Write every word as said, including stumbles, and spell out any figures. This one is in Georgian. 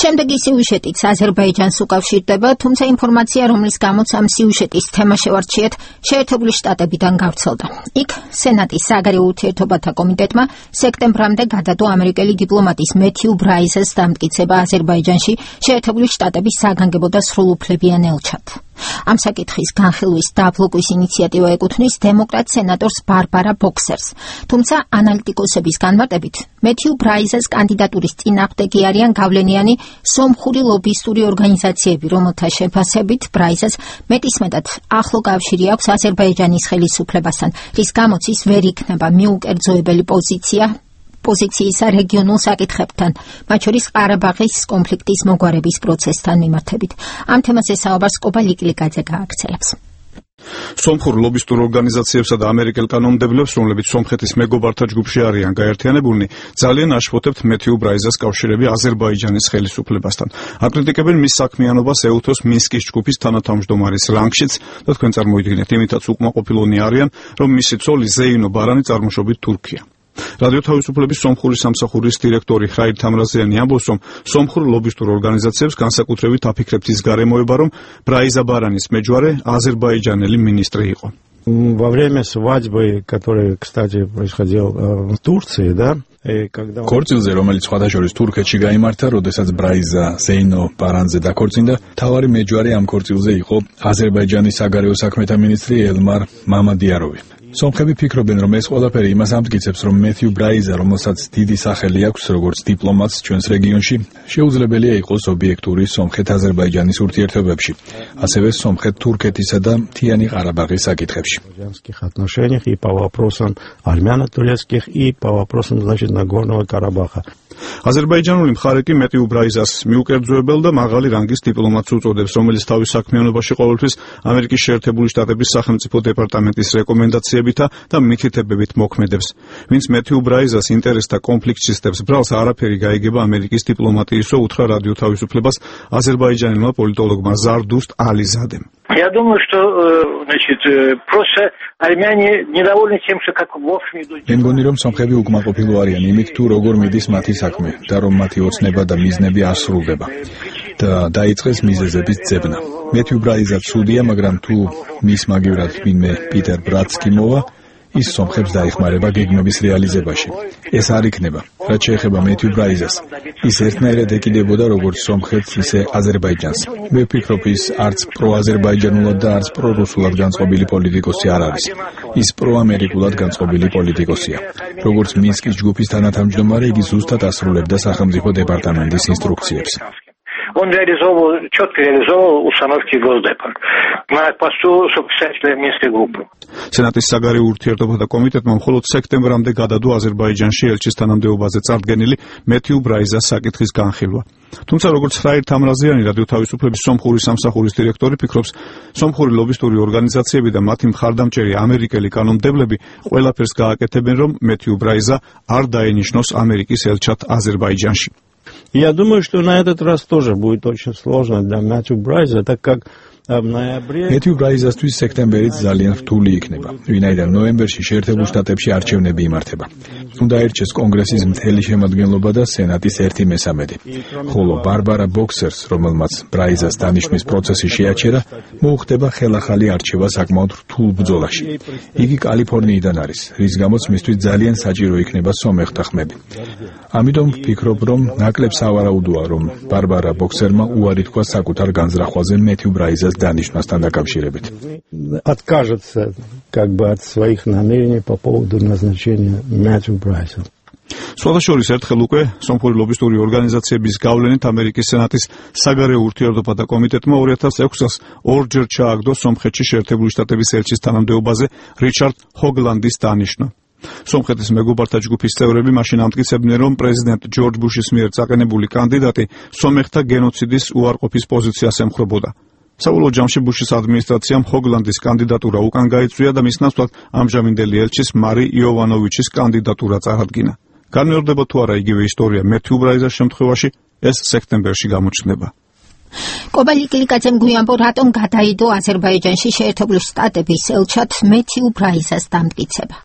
შემდეგი სიუჟეტიც აზერბაიჯანს უკავშირდება, თუმცა ინფორმაცია, რომლის გამოც ამ სიუჟეტის თემა შევარჩიეთ, შეერთებული შტატებიდან გავრცელდა. იქ სენატის საგარეო ურთიერთობათა კომიტეტმა სექტემბრამდე გადადო ამერიკელი დიპლომატის მეთიუ ბრაიზეს დამტკიცება აზერბაიჯანში შეერთებული შტატების საგანგებო და სრულუფლებიან ელჩად. ამ საკითხის განხილვის და ბლოკვის ინიციატივა ეკუთვნის დემოკრატ სენატორს ბარბარა ბოქსერს, თუმცა ანალიტიკოსების განმარტებით მეთიუ ბრაიზეს კანდიდატურის წინააღმდეგ არიან გავლენიანი სომხური ლობისტური ორგანიზაციები, რომელთა შეფასებით ბრაიზეს მეტისმეტად ახლო კავშირი აქვს აზერბაიჯანის ხელისუფლებასთან, რის გამოც ის ვერ იქნება მიუკერძოებელი პოზიცია პოზიციისა რეგიონულ საკითხებთან, მათ შორის ყარაბაღის კონფლიქტის მოგვარების პროცესთან მიმართებით. ამ თემაზე საუბარს კობა ლიკლიკაძე გააგრძელებს. სომხურ ლობისტურ ორგანიზაციებსა და ამერიკელ კანონმდებლებს, რომლებიც სომხეთის მეგობართა ჯგუფში არიან გაერთიანებულნი, ძალიან აშფოთებთ მეთიუ ბრაიზას კავშირები აზერბაიჯანის ხელისუფლებასთან. აკრიტიკებენ მის საქმიანობას ეუთოს მინსკის ჯგუფის თანათავმჯდომარის რანგშიც და თქვენ წარმოიდგინეთ, იმითაც უკმაყოფილონი არიან, რომ მისი ცოლი ზეინო ბარანი წარმოშობით თურქია. რადიო თავისუფლების სომხური სამსახურის დირექტორი ხაირ თამრაზიანი ამბობს, რომ სომხურ ლობისტურ ორგანიზაციებს განსაკუთრებით აფიქრებთ ის გარემოება, რომ ბრაიზა ბარანის მეჯვარე აზერბაიჯანელი მინისტრი იყო. Во время свадьбы, которая, кстати, происходила в Турции, да, ქორწილზე, რომელიც სხვადასხვა თურქეთში გაიმართა, როდესაც ბრაიზა ზეინო ბარანზე დაქორწინდა, თავარი მეჯვარე ამ ქორწილზე იყო აზერბაიჯანის საგარეო საქმეთა მინისტრი ელმარ მამადიაროვი. სომხები ფიქრობენ, რომ ეს ყველაფერი იმას ამტკიცებს, რომ მეთიუ ბრაიზა, რომელსაც დიდი სახელი აქვს როგორც დიპლომატს ჩვენს რეგიონში, შეუძლებელია იყოს ობიექტური სომხეთ-აზერბაიჯანის ურთიერთობებში, ასევე სომხეთ-თურქეთისა და მთიანი ყარაბაღის საკითხებში. и по вопросам армяно-турецких, и по вопросам, значит, Нагорного Карабаха. აზერბაიჯანული მხარე კი მეთიუ ბრაიზას მიუკერძოებელ და მაღალი რანგის დიპლომატს უწოდებს, რომელიც თავის საქმიანობაში ყოველთვის ამერიკის შეერთებული შტატების სახელმწიფო დეპარტამენტის რეკომენდაციებითა და მითითებებით მოქმედებს. ვინც მეთიუ ბრაიზას ინტერესთა კონფლიქტს ისტებს ბრალს, არაფერი გაიგება ამერიკის დიპლომატიისო, უთხრა რადიო თავისუფლებას აზერბაიჯანელმა პოლიტოლოგმა ზარდუშტ ალიზადემ. Я думаю, что, значит, просто армяне недовольны тем, что как в общем идут. მე მგონი, რომ სომხები უკმაყოფილო არიან იმით, თუ როგორ მიდის მათი საქმე და რომ მათი ოცნება და მიზნები არ სრულდება და დაიწყეს მიზეზების ძებნა. მეთიუ ბრაიზა ცუდია, მაგრამ თუ მის მაგივრად ვინმე პიტერ ბრატსკი მოვა, ის სომხებს დაიხმარება გეგმების რეალიზებაში. ეს არ იქნება, რაც შეეხება მეთიუ ბრაიზას. ის ერთნაირად ეკიდებოდა როგორც სომხეთს, ისე აზერბაიჯანს. მე ვფიქრობ, ის არც პროაზერბაიჯანულად და არც პრორუსულად განწყობილი პოლიტიკოსი არ არის. ის პროამერიკულად განწყობილი პოლიტიკოსია. როგორც მინსკის ჯგუფის თანათავმჯდომარე, იგი ზუსტად ასრულებდა სახელმწიფო დეპარტამენტის ინსტრუქციებს. Он реализовал, четко реализовал установки Госдепа на посту председателя Минской группы. სენატის საგარეო ურთიერთობათა კომიტეტმა მხოლოდ სექტემბრამდე გადადო აზერბაიჯანში ელჩის თანამდებობაზე წარდგენილი მეთიუ ბრაიზას საკითხის განხილვა. თუმცა, როგორც ხაირ თამრაზიანი, რადიო თავისუფლების სომხური სამსახურის დირექტორი, ფიქრობს, სომხური ლობისტური ორგანიზაციები და მათი მხარდამჭერი ამერიკელი კანონმდებლები ყველაფერს გააკეთებენ, რომ მეთიუ ბრაიზა არ დაენიშნოს ამერიკის ელჩად აზერბაიჯანში. Я думаю, что на этот раз тоже будет очень сложно для Мэтью Брайза, так как в ноябре... მეთიუ ბრაიზასთვის სექტემბერიც ძალიან რთული იქნება, ვინაიდან ნოემბერში შეერთებულ შტატებში არჩევნები იმართება. უნდა ერჩეს კონგრესის მთელი შემადგენლობა და სენატის ერთი მესამედი. ხოლო ბარბარა ბოქსერს, რომელმაც ბრაიზას დანიშვნის პროცესი შეაჩერა, მოუხდება ხელახალი არჩევა საკმაოდ რთულ ბრძოლაში. იგი კალიფორნიიდან არის, რის გამოც მისთვის ძალიან საჭირო იქნება სომეხთა ხმები. ამიტომ ვფიქრობ, რომ ნაკლებ სავარაუდოა, რომ ბარბარა ბოქსერმა უარი თქვა საკუთარ განზრახვაზე მეთიუ ბრაიზას დანიშვნასთან დაკავშირებით. Откажется как бы от своих намерений по поводу назначения Мэтью Брайза. სხვათა შორის ერთხელ უკვე სომხური ლობისტური ორგანიზაციების გავლენით ამერიკის სენატის საგარეო ურთიერთობათა კომიტეტმა ორი ათას ექვსი წელს ორჯერ ჩააგდო სომხეთში შეერთებული შტატების ელჩის თანამდებობაზე რიჩარდ ჰოგლანდის დანიშვნა. სომხეთის მეგობართა ჯგუფის წევრები მაშინ ამტკიცებდნენ, რომ პრეზიდენტ ჯორჯ ბუშის მიერ წაყენებული კანდიდატი სომეხთა გენოციდის უარყოფის პოზიციას ემხრობოდა. საბოლოო ჯამში ბუშის ადმინისტრაციამ ჰოგლანდის კანდიდატურა უკან გაიწვია და მის ნაცვლად ამჟამინდელი ელჩის მარი იოვანოვიჩის კანდიდატურა წარადგინა. განმეორდება თუ არა იგივე ისტორია მეთიუ ბრაიზას შემთხვევაში, ეს სექტემბერში გამოჩნდება. კობა ლიკლიკაძემ გვიანბო, რატომ გადაიდო აზერბაიჯანში შეერთებული შტატების ელჩად მეთიუ ბრაიზას დამტკიცება.